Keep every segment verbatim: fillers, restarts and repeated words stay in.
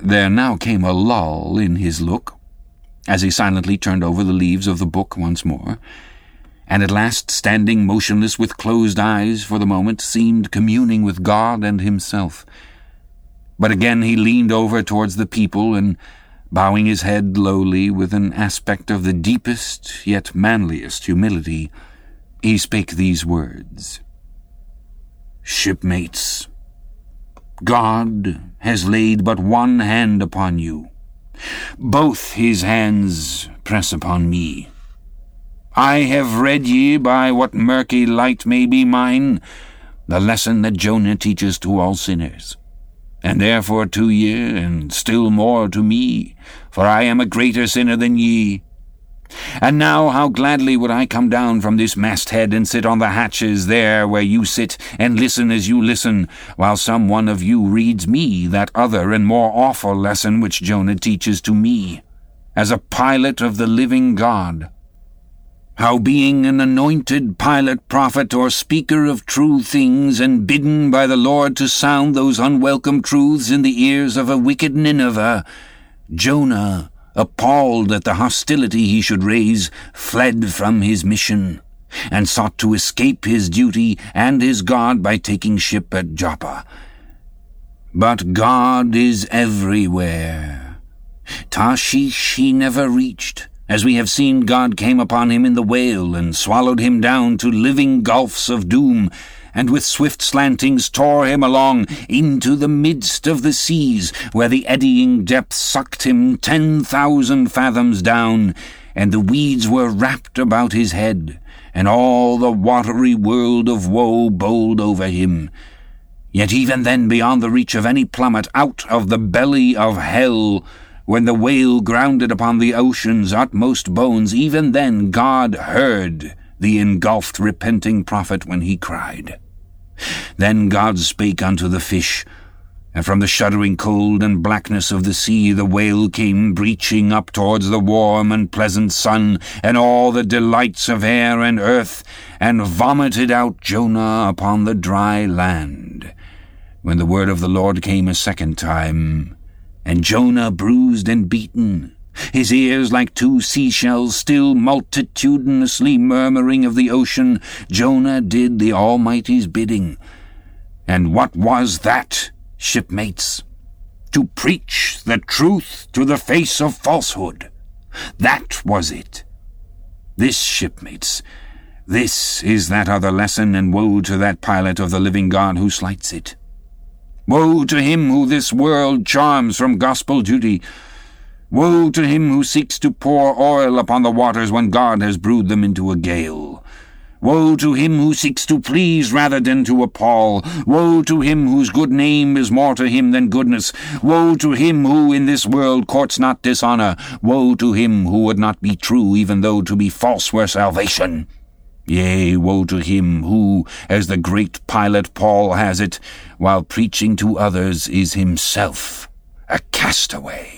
There now came a lull in his look, as he silently turned over the leaves of the book once more, and at last, standing motionless with closed eyes for the moment, seemed communing with God and himself. But again he leaned over towards the people, and, bowing his head lowly with an aspect of the deepest yet manliest humility, he spake these words: "Shipmates, God has laid but one hand upon you. Both his hands press upon me. I have read ye, by what murky light may be mine, the lesson that Jonah teaches to all sinners, and therefore to ye, and still more to me, for I am a greater sinner than ye. And now how gladly would I come down from this masthead and sit on the hatches there where you sit, and listen as you listen, while some one of you reads me that other and more awful lesson which Jonah teaches to me, as a pilot of the living God. How being an anointed pilot, prophet, or speaker of true things, and bidden by the Lord to sound those unwelcome truths in the ears of a wicked Nineveh, Jonah, appalled at the hostility he should raise, fled from his mission, and sought to escape his duty and his God by taking ship at Joppa. But God is everywhere. Tarshish he never reached, as we have seen God came upon him in the whale, and swallowed him down to living gulfs of doom, and with swift slantings tore him along into the midst of the seas, where the eddying depths sucked him ten thousand fathoms down, and the weeds were wrapped about his head, and all the watery world of woe bowled over him. Yet even then, beyond the reach of any plummet, out of the belly of hell, when the whale grounded upon the ocean's utmost bones, even then God heard the engulfed repenting prophet when he cried. Then God spake unto the fish, and from the shuddering cold and blackness of the sea the whale came breaching up towards the warm and pleasant sun, and all the delights of air and earth, and vomited out Jonah upon the dry land. When the word of the Lord came a second time, and Jonah bruised and beaten, his ears like two seashells still multitudinously murmuring of the ocean, Jonah did the Almighty's bidding. And what was that, shipmates? To preach the truth to the face of falsehood. That was it. This, shipmates, this is that other lesson, and woe to that pilot of the living God who slights it. Woe to him who this world charms from gospel duty. Woe to him who seeks to pour oil upon the waters when God has brewed them into a gale. Woe to him who seeks to please rather than to appall. Woe to him whose good name is more to him than goodness. Woe to him who in this world courts not dishonor. Woe to him who would not be true, even though to be false were salvation. Yea, woe to him who, as the great pilot Paul has it, while preaching to others is himself a castaway.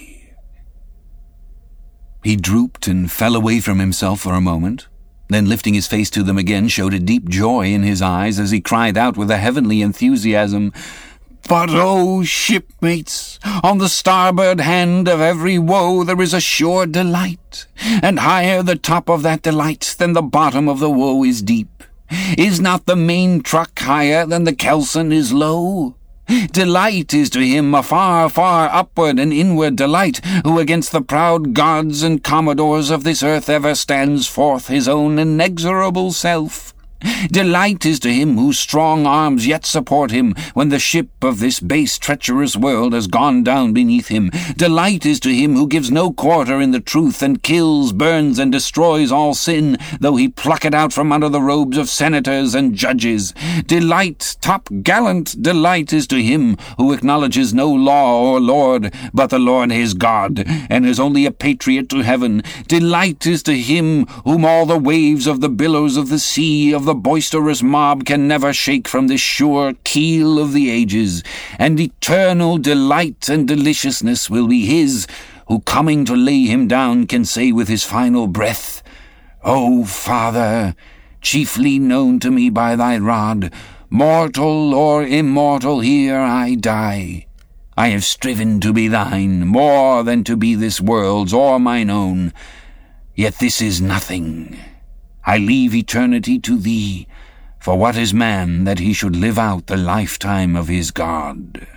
He drooped and fell away from himself for a moment, then lifting his face to them again showed a deep joy in his eyes as he cried out with a heavenly enthusiasm, "But, oh, shipmates, on the starboard hand of every woe there is a sure delight, and higher the top of that delight than the bottom of the woe is deep. Is not the main truck higher than the kelson is low? Delight is to him a far, far upward and inward delight, who against the proud gods and commodores of this earth ever stands forth his own inexorable self. Delight is to him whose strong arms yet support him when the ship of this base treacherous world has gone down beneath him. Delight is to him who gives no quarter in the truth, and kills, burns, and destroys all sin, though he pluck it out from under the robes of senators and judges. Delight, top-gallant delight, is to him who acknowledges no law or lord but the Lord his God, and is only a patriot to heaven. Delight is to him whom all the waves of the billows of the sea of the boisterous mob can never shake from this sure keel of the ages, and eternal delight and deliciousness will be his, who coming to lay him down can say with his final breath, O Father, chiefly known to me by thy rod, mortal or immortal, here I die. I have striven to be thine, more than to be this world's or mine own. Yet this is nothing. I leave eternity to thee, for what is man that he should live out the lifetime of his God?"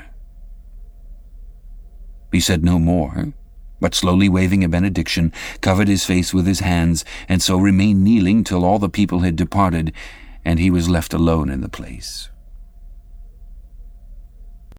He said no more, but slowly waving a benediction, covered his face with his hands, and so remained kneeling till all the people had departed, and he was left alone in the place.